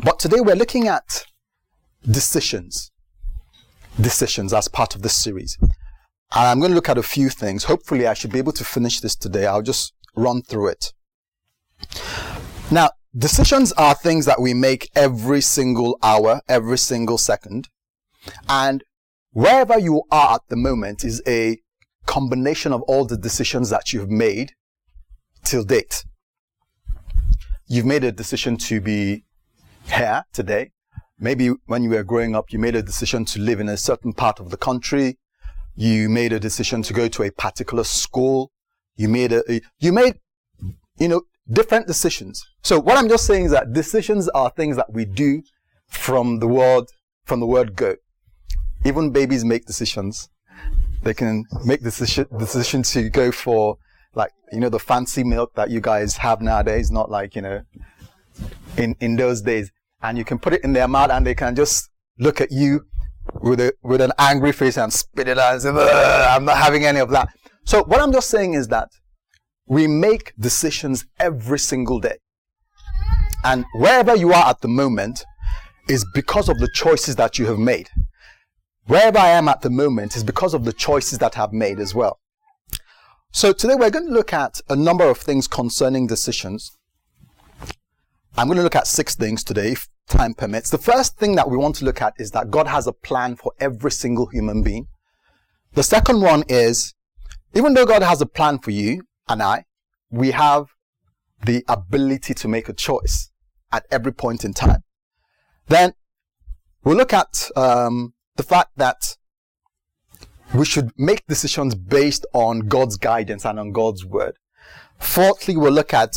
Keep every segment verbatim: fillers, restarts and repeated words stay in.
But today we're looking at decisions. Decisions as part of this series. And I'm going to look at a few things. Hopefully I should be able to finish this today. I'll just run through it. Now, decisions are things that we make every single hour, every single second. And wherever you are at the moment is a combination of all the decisions that you've made till date. You've made a decision to be here today. Maybe when you were growing up, you made a decision to live in a certain part of the country. You made a decision to go to a particular school. You made a, a you made, you know, different decisions. So what I'm just saying is that decisions are things that we do from the word, from the word go. Even babies make decisions. They can make decision, decision to go for, like, you know, the fancy milk that you guys have nowadays, not like, you know, in, in those days. And you can put it in their mouth and they can just look at you with a, with an angry face and spit it out and say, I'm not having any of that. So what I'm just saying is that we make decisions every single day. And wherever you are at the moment is because of the choices that you have made. Wherever I am at the moment is because of the choices that I've made as well. So today we're going to look at a number of things concerning decisions. I'm going to look at six things today, if time permits. The first thing that we want to look at is that God has a plan for every single human being. The second one is, even though God has a plan for you and I, we have the ability to make a choice at every point in time. Then we'll look at um, the fact that we should make decisions based on God's guidance and on God's word. Fourthly, we'll look at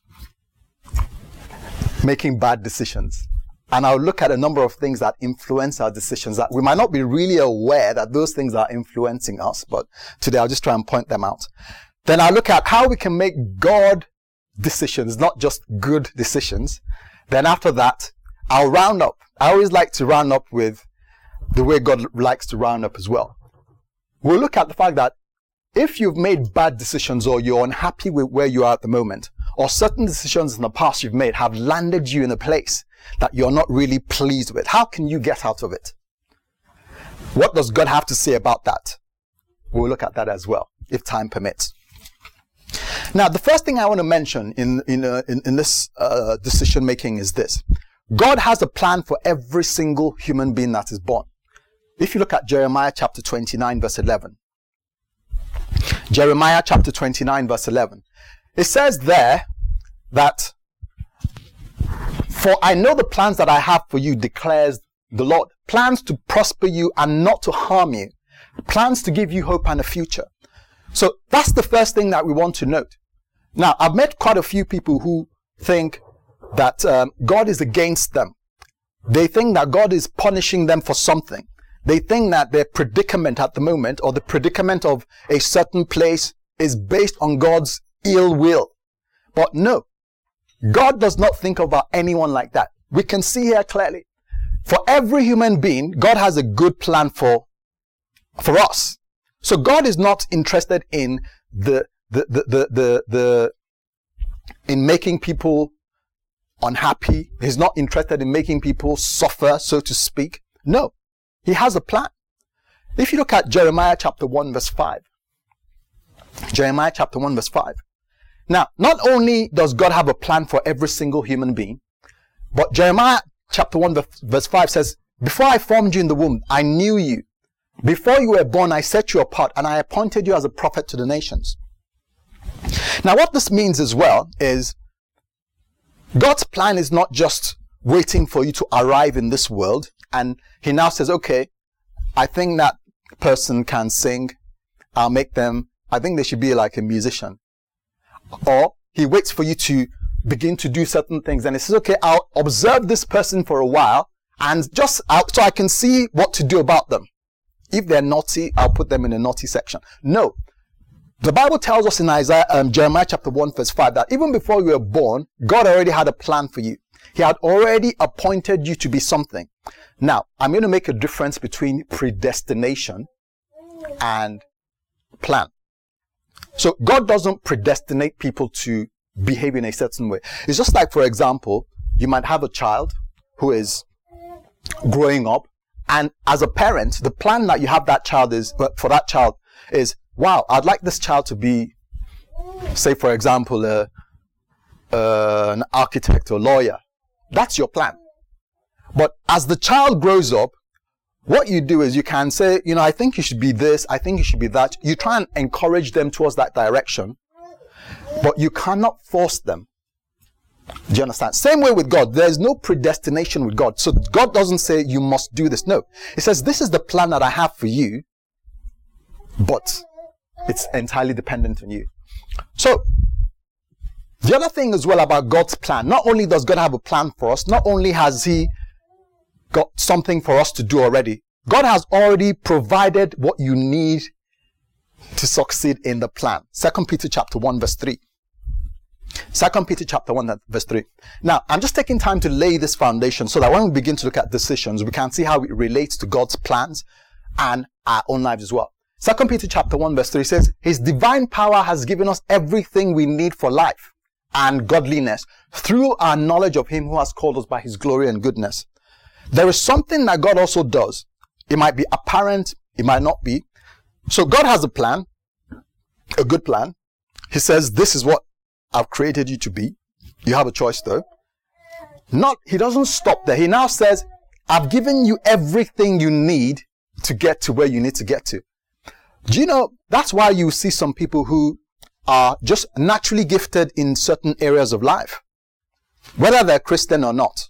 making bad decisions. And I'll look at a number of things that influence our decisions that we might not be really aware that those things are influencing us, but today I'll just try and point them out. Then I'll look at how we can make God decisions, not just good decisions. Then after that, I'll round up. I always like to round up with the way God likes to round up as well. We'll look at the fact that if you've made bad decisions or you're unhappy with where you are at the moment, or certain decisions in the past you've made have landed you in a place that you're not really pleased with, how can you get out of it? What does God have to say about that? We'll look at that as well, if time permits. Now, the first thing I want to mention in, in, uh, in, in this uh, decision making is this. God has a plan for every single human being that is born. If you look at Jeremiah chapter twenty-nine, verse eleven. Jeremiah chapter twenty-nine, verse eleven. It says there that, for I know the plans that I have for you, declares the Lord. Plans to prosper you and not to harm you. Plans to give you hope and a future. So that's the first thing that we want to note. Now, I've met quite a few people who think that um, God is against them. They think that God is punishing them for something. They think that their predicament at the moment, or the predicament of a certain place, is based on God's ill will. But no, God does not think about anyone like that. We can see here clearly. For every human being, God has a good plan for, for us. So God is not interested in the, the, the, the, the, the, in making people unhappy. He's not interested in making people suffer, so to speak. No, he has a plan. If you look at Jeremiah chapter one, verse five. Jeremiah chapter one, verse five. Now, not only does God have a plan for every single human being, but Jeremiah chapter one, verse five says, before I formed you in the womb, I knew you. Before you were born, I set you apart, and I appointed you as a prophet to the nations. Now, what this means as well is God's plan is not just waiting for you to arrive in this world, and he now says, okay, I think that person can sing. I'll make them, I think they should be like a musician. Or he waits for you to begin to do certain things, and he says, okay, I'll observe this person for a while, and just out, so I can see what to do about them. If they're naughty, I'll put them in a naughty section. No. The Bible tells us in Isaiah, um, Jeremiah chapter one, verse five, that even before you were born, God already had a plan for you. He had already appointed you to be something. Now, I'm going to make a difference between predestination and plan. So God doesn't predestinate people to behave in a certain way. It's just like, for example, you might have a child who is growing up, and as a parent, the plan that you have that child is for that child is, wow, I'd like this child to be, say for example, uh, uh, an architect or lawyer. That's your plan. But as the child grows up, what you do is you can say, you know, I think you should be this, I think you should be that. You try and encourage them towards that direction, but you cannot force them. Do you understand? Same way with God. There's no predestination with God. So God doesn't say you must do this. No. He says, this is the plan that I have for you, but it's entirely dependent on you. So the other thing as well about God's plan, not only does God have a plan for us, not only has he got something for us to do already, God has already provided what you need to succeed in the plan. Second Peter chapter one verse three. Second Peter chapter one verse three. Now, I'm just taking time to lay this foundation so that when we begin to look at decisions, we can see how it relates to God's plans and our own lives as well. Second Peter chapter one verse three says, his divine power has given us everything we need for life and godliness through our knowledge of him who has called us by his glory and goodness. There is something that God also does. It might be apparent, it might not be. So God has a plan, a good plan. He says, this is what I've created you to be. You have a choice though. Not, he doesn't stop there. He now says, I've given you everything you need to get to where you need to get to. Do you know, that's why you see some people who are just naturally gifted in certain areas of life, whether they're Christian or not.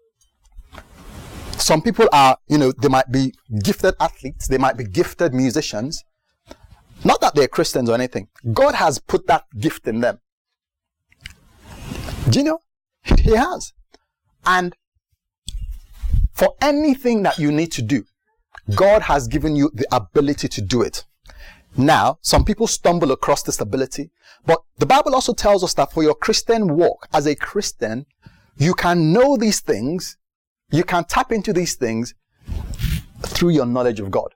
Some people are, you know, they might be gifted athletes, they might be gifted musicians. Not that they're Christians or anything. God has put that gift in them. Do you know? He has. And for anything that you need to do, God has given you the ability to do it. Now, some people stumble across this ability, but the Bible also tells us that for your Christian walk, as a Christian, you can know these things, you can tap into these things through your knowledge of God.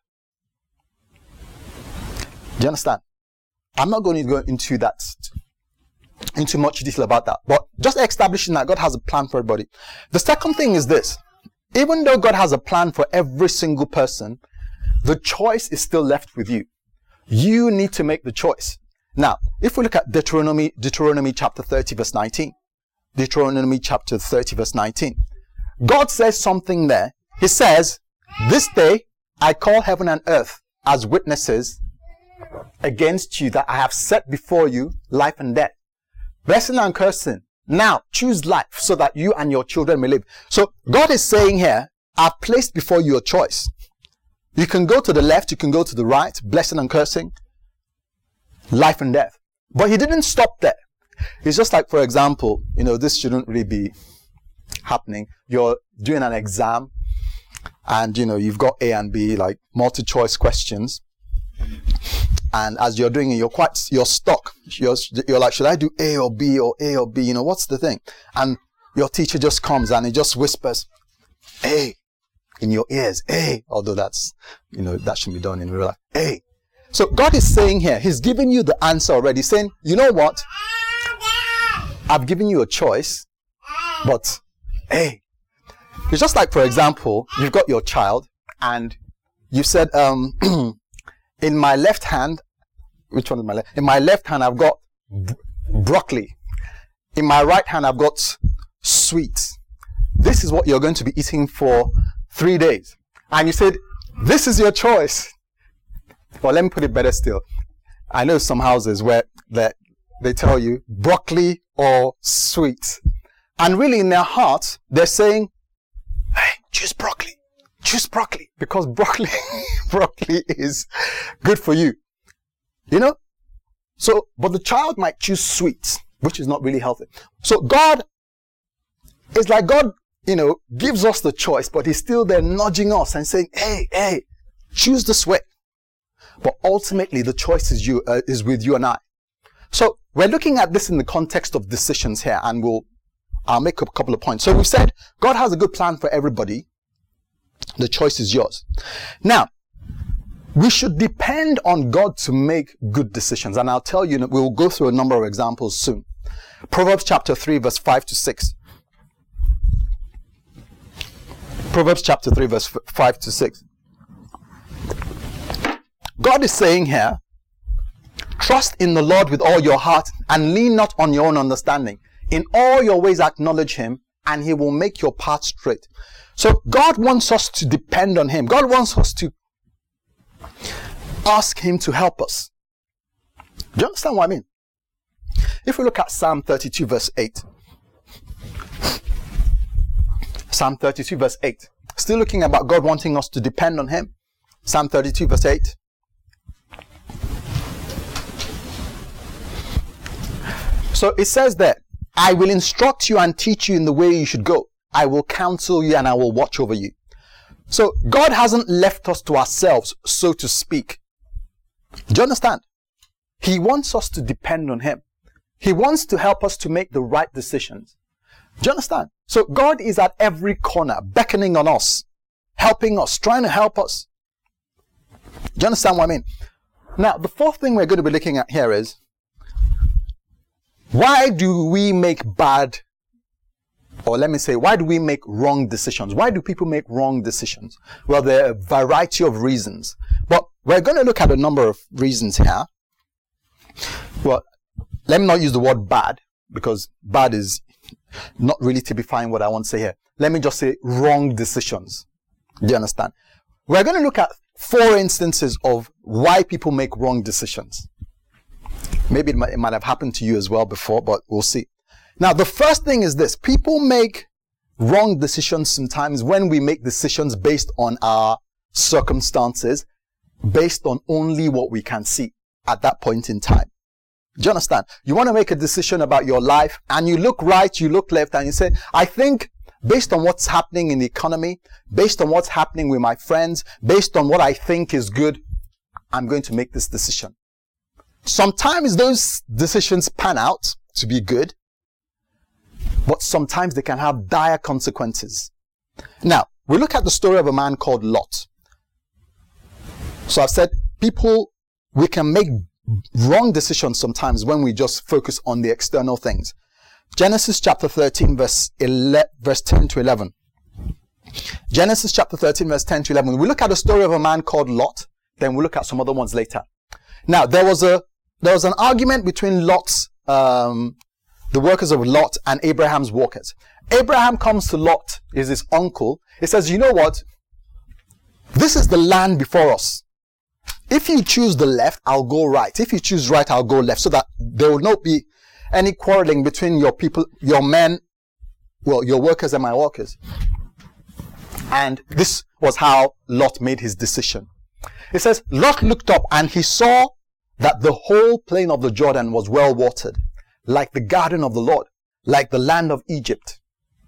Do you understand? I'm not going to go into that, into much detail about that, but just establishing that God has a plan for everybody. The second thing is this. Even though God has a plan for every single person, the choice is still left with you. You need to make the choice. Now, if we look at Deuteronomy, Deuteronomy chapter thirty verse nineteen, Deuteronomy chapter thirty verse nineteen, God says something there. He says, this day I call heaven and earth as witnesses against you that I have set before you life and death, blessing and cursing. Now choose life so that you and your children may live. So God is saying here, I've placed before you a choice. You can go to the left, you can go to the right, blessing and cursing, life and death. But he didn't stop there. It's just like, for example, you know, this shouldn't really be happening. You're doing an exam and, you know, you've got A and B, like multi-choice questions. And as you're doing it, you're quite, you're stuck. You're, you're like, should I do A or B or A or B? You know, what's the thing? And your teacher just comes and he just whispers, A. In your ears, A, although that's, you know, that shouldn't be done in real life. A. So God is saying here, he's giving you the answer already, saying, you know what? I've given you a choice, but A. It's just like, for example, you've got your child and you said, um, in my left hand, which one is my left? In my left hand, I've got b- broccoli. In my right hand, I've got sweets. This is what you're going to be eating for three days. And you said, this is your choice. Well, let me put it better still. I know some houses where that they tell you broccoli or sweets. And really in their hearts, they're saying, hey, choose broccoli. Choose broccoli. Because broccoli, broccoli is good for you. You know? So, but the child might choose sweets, which is not really healthy. So God, it's like God, you know, gives us the choice, but he's still there nudging us and saying, hey, hey, choose this way. But ultimately, the choice is you, uh, is with you and I. So we're looking at this in the context of decisions here, and we'll, I'll make a couple of points. So we've said, God has a good plan for everybody. The choice is yours. Now, we should depend on God to make good decisions. And I'll tell you, we'll go through a number of examples soon. Proverbs chapter three, verse five to six. Proverbs chapter three, verse five to six. God is saying here, trust in the Lord with all your heart and lean not on your own understanding. In all your ways acknowledge him and he will make your path straight. So God wants us to depend on him. God wants us to ask him to help us. Do you understand what I mean? If we look at Psalm thirty-two verse eight. Psalm thirty-two verse eight. Still looking about God wanting us to depend on him. Psalm thirty-two verse eight. So it says there, I will instruct you and teach you in the way you should go. I will counsel you and I will watch over you. So God hasn't left us to ourselves, so to speak. Do you understand? He wants us to depend on him. He wants to help us to make the right decisions. Do you understand? So God is at every corner, beckoning on us, helping us, trying to help us. Do you understand what I mean? Now, the fourth thing we're going to be looking at here is, why do we make bad, or let me say, why do we make wrong decisions? Why do people make wrong decisions? Well, there are a variety of reasons, but we're going to look at a number of reasons here. Well, let me not use the word bad, because bad is not really typifying what I want to say here. Let me just say wrong decisions. Do you understand? We're going to look at four instances of why people make wrong decisions. Maybe it might, it might have happened to you as well before, but we'll see. Now, the first thing is this. People make wrong decisions sometimes when we make decisions based on our circumstances, based on only what we can see at that point in time. Do you understand? You want to make a decision about your life and you look right, you look left, and you say, I think based on what's happening in the economy, based on what's happening with my friends, based on what I think is good, I'm going to make this decision. Sometimes those decisions pan out to be good, but sometimes they can have dire consequences. Now, we look at the story of a man called Lot. So I've said people, we can make wrong decisions sometimes when we just focus on the external things. Genesis chapter thirteen, verse eleven, verse ten to eleven. Genesis chapter thirteen, verse ten to eleven. We look at the story of a man called Lot, then we'll look at some other ones later. Now, there was a there was an argument between Lot's, um, the workers of Lot and Abraham's workers. Abraham comes to Lot, is his uncle. He says, you know what? This is the land before us. If you choose the left, I'll go right. If you choose right, I'll go left. So that there will not be any quarreling between your people, your men, well, your workers and my workers. And this was how Lot made his decision. It says, Lot looked up and he saw that the whole plain of the Jordan was well watered, like the garden of the Lord, like the land of Egypt,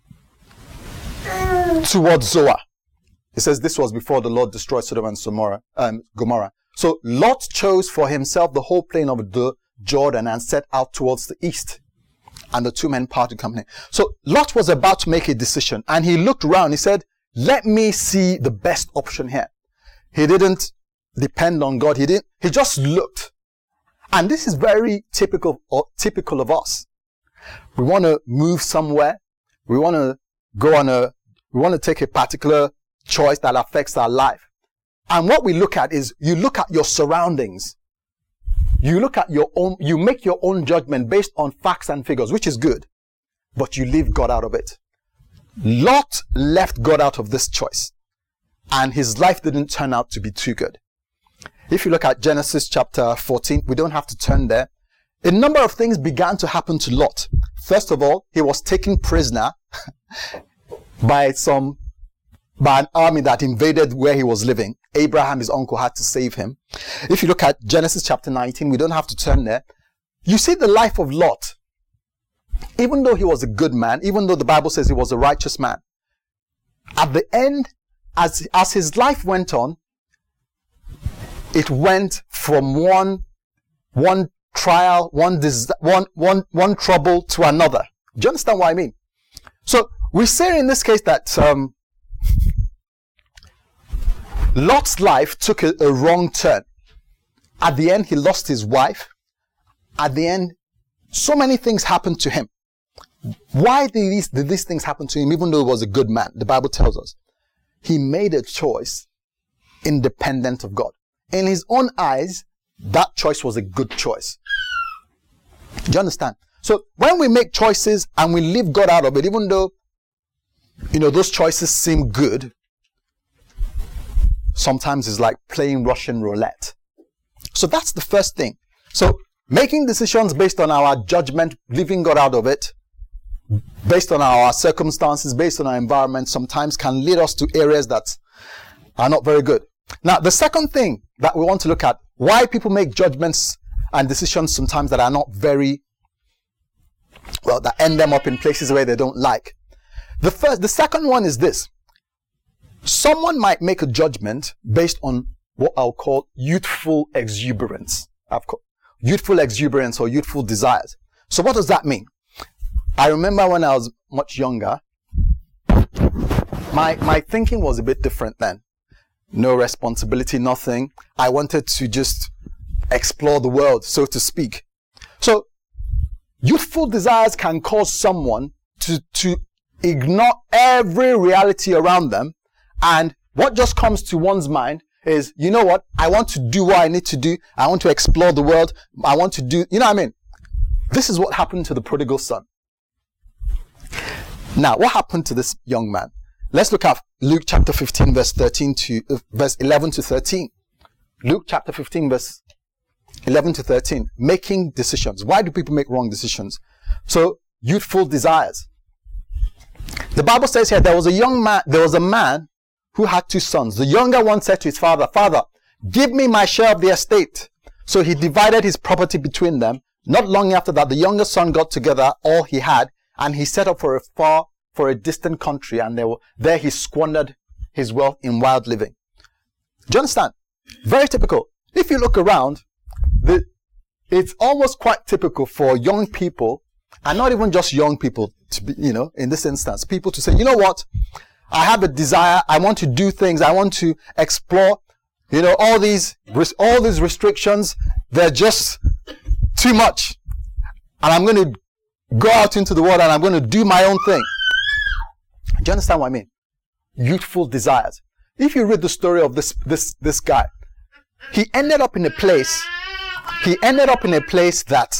towards Zoar. It says this was before the Lord destroyed Sodom and Gomorrah. Um, Gomorrah. So Lot chose for himself the whole plain of the Jordan and set out towards the east. And the two men parted company. So Lot was about to make a decision and he looked around. He said, let me see the best option here. He didn't depend on God. He didn't. He just looked. And this is very typical, or typical of us. We want to move somewhere. We want to go on a, we want to take a particular choice that affects our life. And what we look at is, you look at your surroundings. You look at your own, you make your own judgment based on facts and figures, which is good. But you leave God out of it. Lot left God out of this choice. And his life didn't turn out to be too good. If you look at Genesis chapter fourteen, we don't have to turn there. A number of things began to happen to Lot. First of all, he was taken prisoner by some, by an army that invaded where he was living. Abraham, his uncle, had to save him. If you look at Genesis chapter nineteen, we don't have to turn there. You see the life of Lot. Even though he was a good man, even though the Bible says he was a righteous man, at the end, as, as his life went on, it went from one, one trial, one, dis- one, one, one trouble to another. Do you understand what I mean? So we say in this case that um, Lot's life took a, a wrong turn. At the end, he lost his wife. At the end, so many things happened to him. Why did these, did these things happen to him, even though he was a good man? The Bible tells us. he made a choice independent of God. In his own eyes, that choice was a good choice. Do you understand? So when we make choices and we leave God out of it, even though, you know, those choices seem good, sometimes it's like playing Russian roulette. So that's the first thing. So making decisions based on our judgment, leaving God out of it, based on our circumstances, based on our environment, sometimes can lead us to areas that are not very good. Now, the second thing that we want to look at, why people make judgments and decisions sometimes that are not very, well, that end them up in places where they don't like. The first, the second one is this. Someone might make a judgment based on what I'll call youthful exuberance. I've called youthful exuberance or youthful desires. So what does that mean? I remember when I was much younger, my, my thinking was a bit different then. No responsibility, nothing. I wanted to just explore the world, so to speak. So youthful desires can cause someone to, to ignore every reality around them. And what just comes to one's mind is, you know what? I want to do what I need to do. I want to explore the world. I want to do, you know what I mean? This is what happened to the prodigal son. Now, what happened to this young man? Let's look at Luke chapter fifteen, verse thirteen to uh, verse eleven to thirteen. Luke chapter fifteen, verse eleven to thirteen. Making decisions. Why do people make wrong decisions? So, youthful desires. The Bible says here, there was a young man, there was a man who had two sons. The younger one said to his father, "Father, give me my share of the estate." So he divided his property between them. Not long after that, the younger son got together all he had, and he set off for a far, for a distant country, and there, were, there he squandered his wealth in wild living. Do you understand? Very typical. If you look around, the, it's almost quite typical for young people, and not even just young people, to be, you know, in this instance, people to say, you know what? I have a desire. I want to do things. I want to explore. You know, all these, all these restrictions, they're just too much. And I'm going to go out into the world and I'm going to do my own thing. Do you understand what I mean? Youthful desires. If you read the story of this, this, this guy, he ended up in a place, he ended up in a place that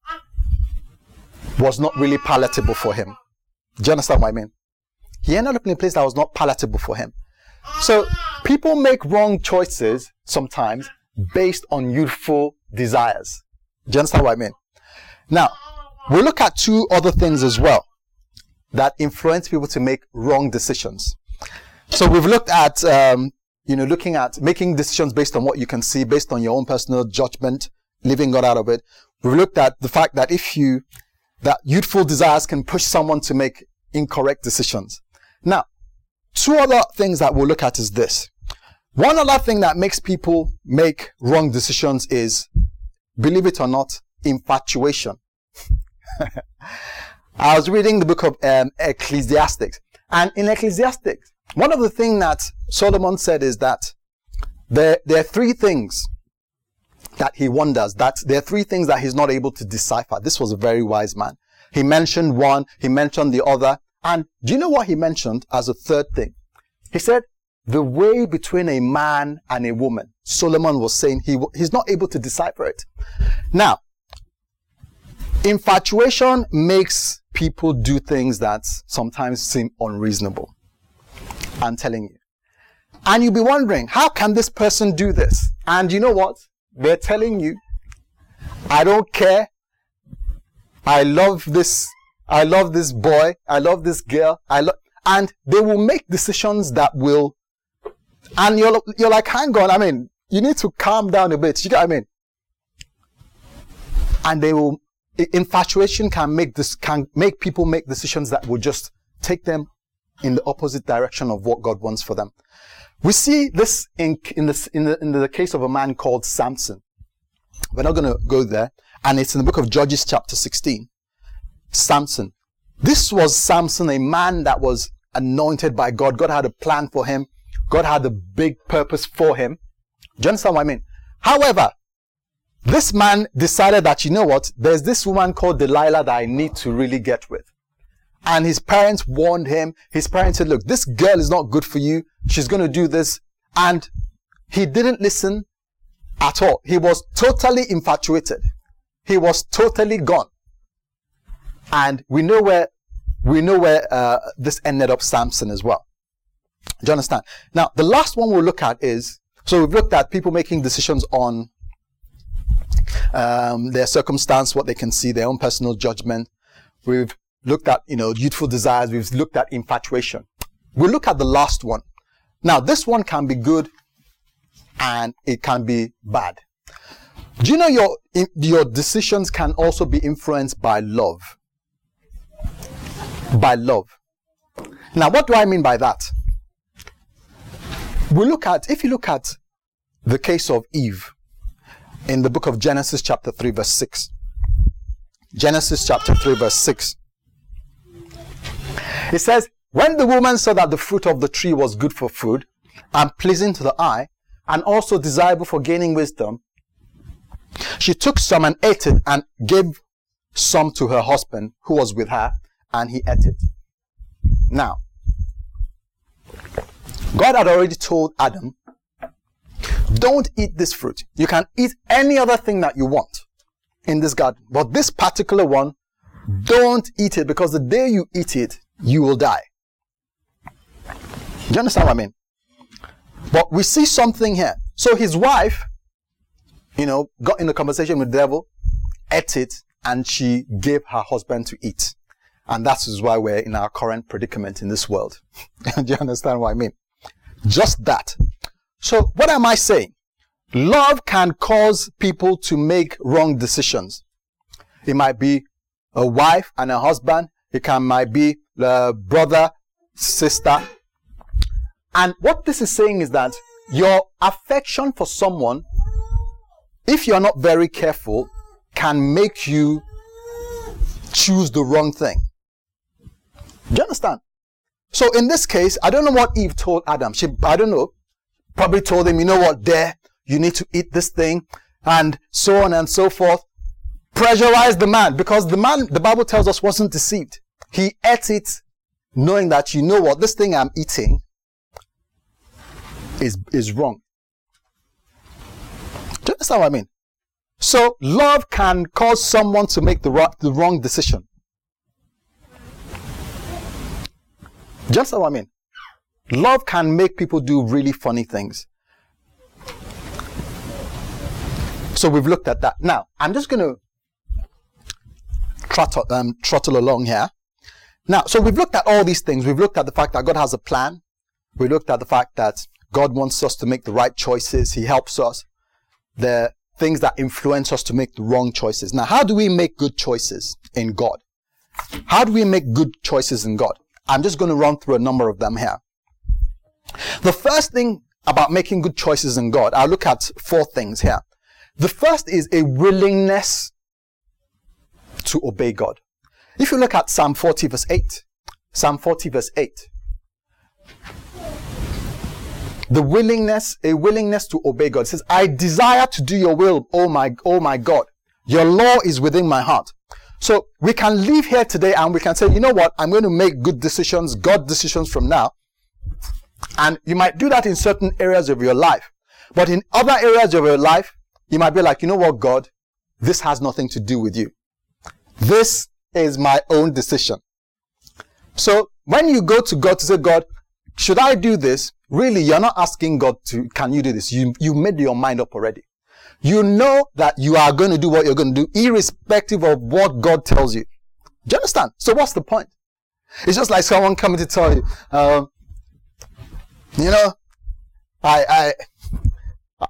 was not really palatable for him. Do you understand what I mean? He ended up in a place that was not palatable for him. So people make wrong choices sometimes based on youthful desires. Do you understand what I mean? Now, we'll look at two other things as well that influence people to make wrong decisions. So we've looked at, um, you know, looking at making decisions based on what you can see, based on your own personal judgment, leaving God out of it. We've looked at the fact that if you, that youthful desires can push someone to make incorrect decisions. Now, two other things that we'll look at is this. One other thing that makes people make wrong decisions is, believe it or not, infatuation. I was reading the book of um, Ecclesiastes, and in Ecclesiastes, one of the things that Solomon said is that there, there are three things that he wonders, that there are three things that he's not able to decipher. This was a very wise man. He mentioned one, he mentioned the other, and do you know what he mentioned as a third thing? He said, the way between a man and a woman. Solomon was saying he he's not able to decipher it. Now, infatuation makes people do things that sometimes seem unreasonable. I'm telling you. And you'll be wondering, how can this person do this? And you know what? They're telling you, I don't care. I love this. I love this boy. I love this girl. I love, and they will make decisions that will, and you're, you're like, hang on. I mean, you need to calm down a bit. You get what I mean? And they will, infatuation can make this, can make people make decisions that will just take them in the opposite direction of what God wants for them. We see this in, in, this, in, the, in the case of a man called Samson. We're not going to go there. And it's in the book of Judges chapter sixteen. Samson. This was Samson, a man that was anointed by God. God had a plan for him. God had a big purpose for him. Do you understand what I mean? However, this man decided that, you know what, there's this woman called Delilah that I need to really get with. And his parents warned him. His parents said, look, this girl is not good for you. She's going to do this. And he didn't listen at all. He was totally infatuated. He was totally gone. And we know where, we know where uh, this ended up Samson as well. Do you understand? Now, the last one we'll look at is, so we've looked at people making decisions on um, their circumstance, what they can see, their own personal judgment. We've looked at, you know, youthful desires. We've looked at infatuation. We'll look at the last one. Now, this one can be good and it can be bad. Do you know your, your decisions can also be influenced by love? By love. Now, what do I mean by that? We look at, if you look at the case of Eve in the book of Genesis chapter three verse six. Genesis chapter three verse six. It says, when the woman saw that the fruit of the tree was good for food and pleasing to the eye and also desirable for gaining wisdom, she took some and ate it and gave some to her husband who was with her, and he ate it. Now, God had already told Adam, don't eat this fruit. You can eat any other thing that you want in this garden, but this particular one, don't eat it, because the day you eat it, you will die. Do you understand what I mean? But we see something here. So his wife, you know, got in a conversation with the devil, ate it, and she gave her husband to eat. And that is why we're in our current predicament in this world. Do you understand what I mean? Just that. So what am I saying? Love can cause people to make wrong decisions. It might be a wife and a husband. It can might be a brother, sister. And what this is saying is that your affection for someone, if you're not very careful, can make you choose the wrong thing. Do you understand? So in this case, I don't know what Eve told Adam. She, I don't know, probably told him, you know what, there, you need to eat this thing, and so on and so forth. Pressurize the man, because the man, the Bible tells us, wasn't deceived. He ate it knowing that, you know what, this thing I'm eating is, is wrong. Do you understand what I mean? So love can cause someone to make the, right, the wrong decision. Do you understand what I mean? Love can make people do really funny things. So we've looked at that. Now, I'm just going to trottle, um, trottle along here. Now, so we've looked at all these things. We've looked at the fact that God has a plan. We looked at the fact that God wants us to make the right choices. He helps us. The things that influence us to make the wrong choices. Now, how do we make good choices in God? How do we make good choices in God? I'm just going to run through a number of them here. The first thing about making good choices in God, I'll look at four things here. The first is a willingness to obey God. If you look at Psalm forty verse eight, Psalm forty verse eight, the willingness, a willingness to obey God. It says, I desire to do your will, oh my, oh my God. Your law is within my heart. So we can leave here today and we can say, you know what, I'm going to make good decisions, God decisions from now. And you might do that in certain areas of your life. But in other areas of your life, you might be like, you know what, God, this has nothing to do with you. This is my own decision. So when you go to God to say, God, should I do this? Really, you're not asking God to, can you do this? You, you made your mind up already. You know that you are going to do what you're going to do, irrespective of what God tells you. Do you understand? So what's the point? It's just like someone coming to tell you, um, you know, I, I,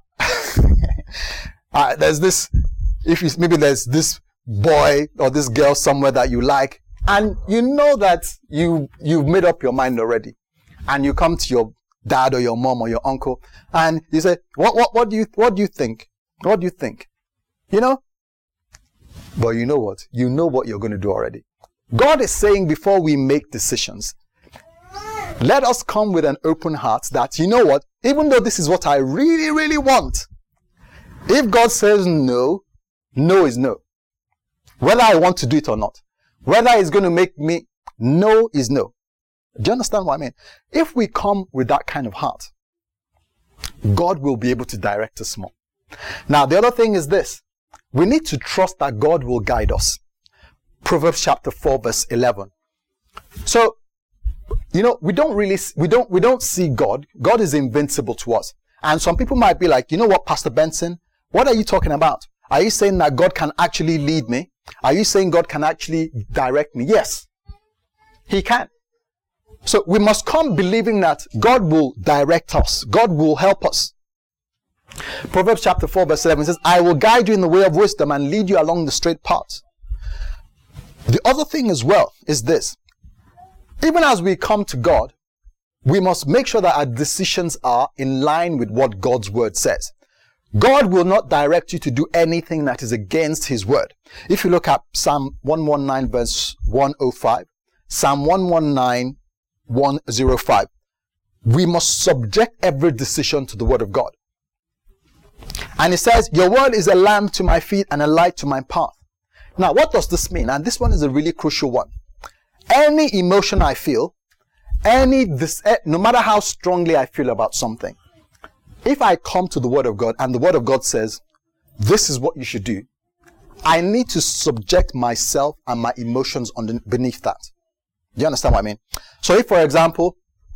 I there's this, if you, maybe there's this boy or this girl somewhere that you like, and you know that you, you've made up your mind already, and you come to your dad or your mom or your uncle, and you say, what, what, what do you, what do you think? What do you think? You know? But you know what? You know what you're going to do already. God is saying before we make decisions, let us come with an open heart that, you know what? Even though this is what I really, really want, if God says no, no is no. Whether I want to do it or not. Whether it's going to make me No is no. Do you understand what I mean? If we come with that kind of heart, God will be able to direct us more. Now, the other thing is this. We need to trust that God will guide us. Proverbs chapter four, verse eleven. So, you know, we don't really, we don't, we don't see God. God is invincible to us. And some people might be like, you know what, Pastor Benson, what are you talking about? Are you saying that God can actually lead me? Are you saying God can actually direct me? Yes, He can. So we must come believing that God will direct us. God will help us. Proverbs chapter four, verse eleven says, I will guide you in the way of wisdom and lead you along the straight paths. The other thing as well is this. Even as we come to God, we must make sure that our decisions are in line with what God's word says. God will not direct you to do anything that is against His word. If you look at Psalm one nineteen, verse one oh five, Psalm one nineteen, one oh five, we must subject every decision to the word of God. And it says, your word is a lamp to my feet and a light to my path. Now, what does this mean? And this one is a really crucial one. Any emotion I feel, any this, no matter how strongly I feel about something, if I come to the word of God and the word of God says, this is what you should do, I need to subject myself and my emotions under, beneath that. Do you understand what I mean? So if, for example,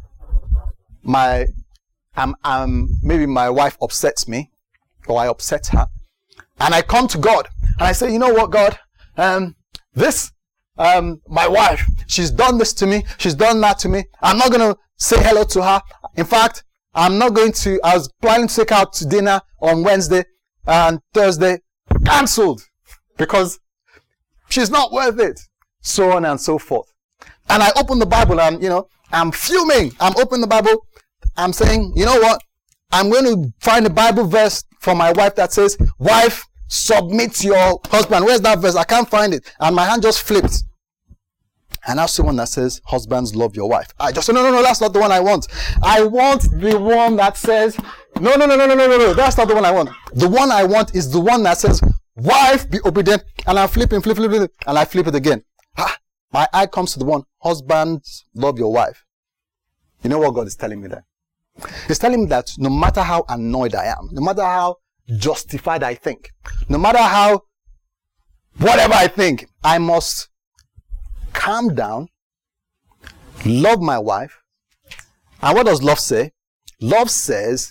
my, um, um, maybe my wife upsets me, or I upset her, and I come to God, and I say, you know what, God, um, this, um, my wife, she's done this to me, she's done that to me, I'm not going to say hello to her. In fact, I'm not going to, I was planning to take her out to dinner on Wednesday and Thursday, cancelled, because she's not worth it, so on and so forth. And I open the Bible and, you know, I'm fuming, I'm opening the Bible, I'm saying, you know what, I'm going to find a Bible verse for my wife that says, wife, submit to your husband. Where's that verse? I can't find it. And my hand just flipped. And I see one that says, husbands, love your wife. I just said, no, no, no, that's not the one I want. I want the one that says, no, no, no, no, no, no, no, no, that's not the one I want. The one I want is the one that says, wife, be obedient. And I'm flipping, flip, flip, flip, and I flip it again. Ah, my eye comes to the one, husbands, love your wife. You know what God is telling me there? He's telling me that no matter how annoyed I am, no matter how justified I think, no matter how whatever I think, I must calm down, love my wife. And what does love say? Love says,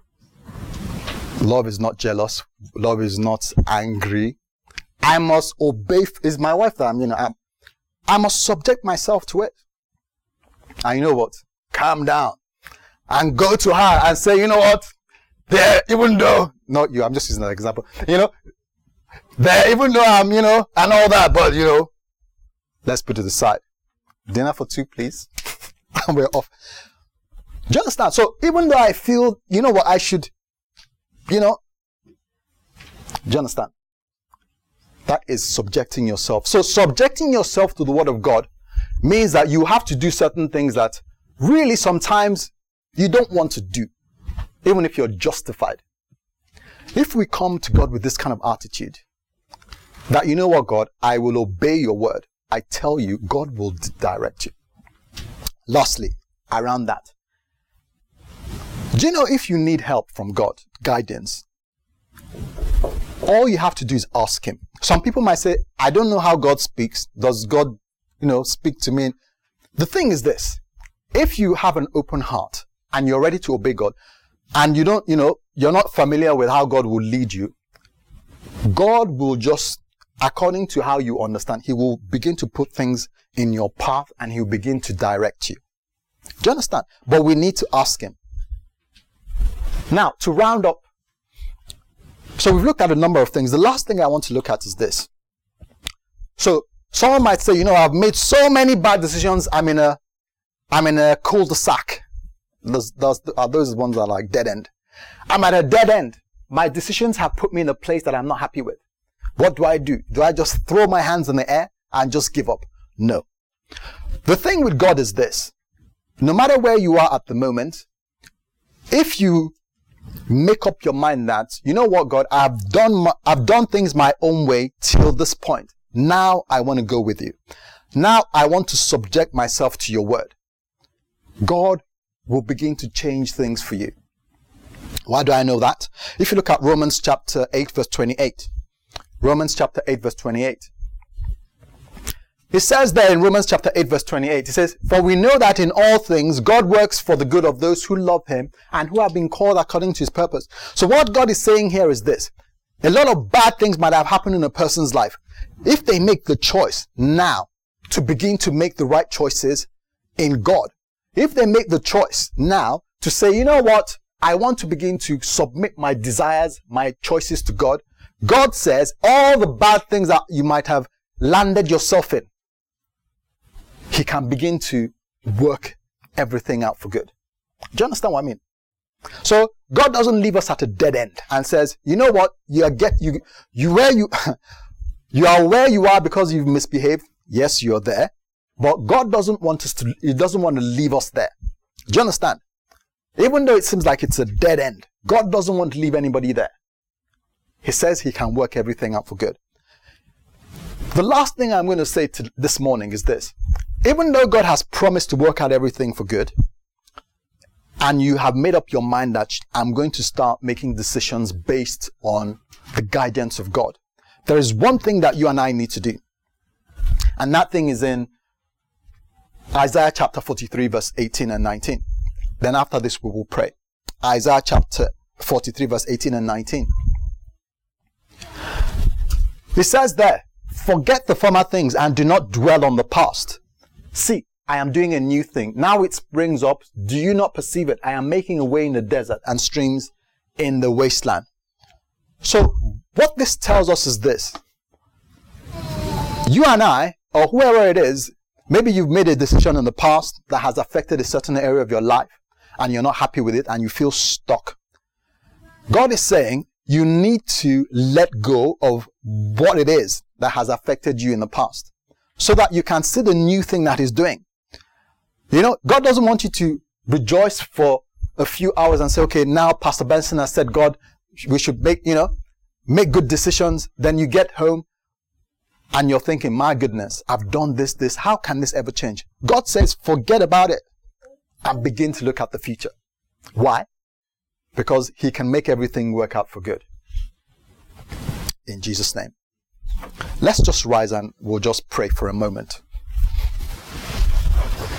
love is not jealous, love is not angry. I must obey. It's my wife that I'm, you know, I'm, I must subject myself to it. And you know what? Calm down. And go to her and say, you know what? There, even though, not you, I'm just using that example. You know, there, even though I'm, you know, and all that, but, you know, let's put it aside. Dinner for two, please. And we're off. Do you understand? So even though I feel, you know what, I should, you know, do you understand? That is subjecting yourself. So subjecting yourself to the word of God means that you have to do certain things that really sometimes you don't want to do, even if you're justified. If we come to God with this kind of attitude, that you know what, God, I will obey your word. I tell you, God will direct you. Lastly, around that, do you know if you need help from God, guidance, all you have to do is ask Him. Some people might say, I don't know how God speaks. Does God, you know, speak to me? The thing is this, if you have an open heart, and you're ready to obey God, and you don't, you know, you're not familiar with how God will lead you, God will just, according to how you understand, He will begin to put things in your path and He will begin to direct you. Do you understand? But we need to ask Him. Now, to round up, so we've looked at a number of things. The last thing I want to look at is this. So, someone might say, you know, I've made so many bad decisions, I'm in a, I'm in a cul-de-sac. Those, those are those ones that are like dead end. I'm at a dead end. My decisions have put me in a place that I'm not happy with. What do I do? Do I just throw my hands in the air and just give up? No. The thing with God is this. No matter where you are at the moment, if you make up your mind that, you know what, God, I've done my, I've done things my own way till this point. Now I want to go with you. now I want to subject myself to your word, God will begin to change things for you. Why do I know that? If you look at Romans chapter eight, verse twenty-eight. Romans chapter eight, verse twenty-eight. It says there in Romans chapter eight, verse twenty-eight, it says, for we know that in all things God works for the good of those who love him and who have been called according to his purpose. So what God is saying here is this. A lot of bad things might have happened in a person's life. If they make the choice now to begin to make the right choices in God, if they make the choice now to say, you know what, I want to begin to submit my desires, my choices to God, God says all the bad things that you might have landed yourself in, he can begin to work everything out for good. Do you understand what I mean? So God doesn't leave us at a dead end and says, you know what, you are get you you where you you are where you are because you've misbehaved. Yes, you're there, but God doesn't want us to. He doesn't want to leave us there. Do you understand? Even though it seems like it's a dead end, God doesn't want to leave anybody there. He says he can work everything out for good. The last thing I'm going to say to this morning is this. Even though God has promised to work out everything for good, and you have made up your mind that I'm going to start making decisions based on the guidance of God, there is one thing that you and I need to do. And that thing is in Isaiah chapter forty-three, verse eighteen and nineteen. Then after this, we will pray. Isaiah chapter forty-three, verse eighteen and nineteen. It says there, forget the former things and do not dwell on the past. See, I am doing a new thing. Now it springs up. Do you not perceive it? I am making a way in the desert and streams in the wasteland. So what this tells us is this. You and I, or whoever it is, maybe you've made a decision in the past that has affected a certain area of your life and you're not happy with it and you feel stuck. God is saying you need to let go of what it is that has affected you in the past so that you can see the new thing that he's doing. You know, God doesn't want you to rejoice for a few hours and say, okay, now Pastor Benson has said, God, we should make, you know, make good decisions. Then you get home and you're thinking, my goodness, I've done this, this. How can this ever change? God says, forget about it and begin to look at the future. Why? Because he can make everything work out for good. In Jesus' name. Let's just rise and we'll just pray for a moment.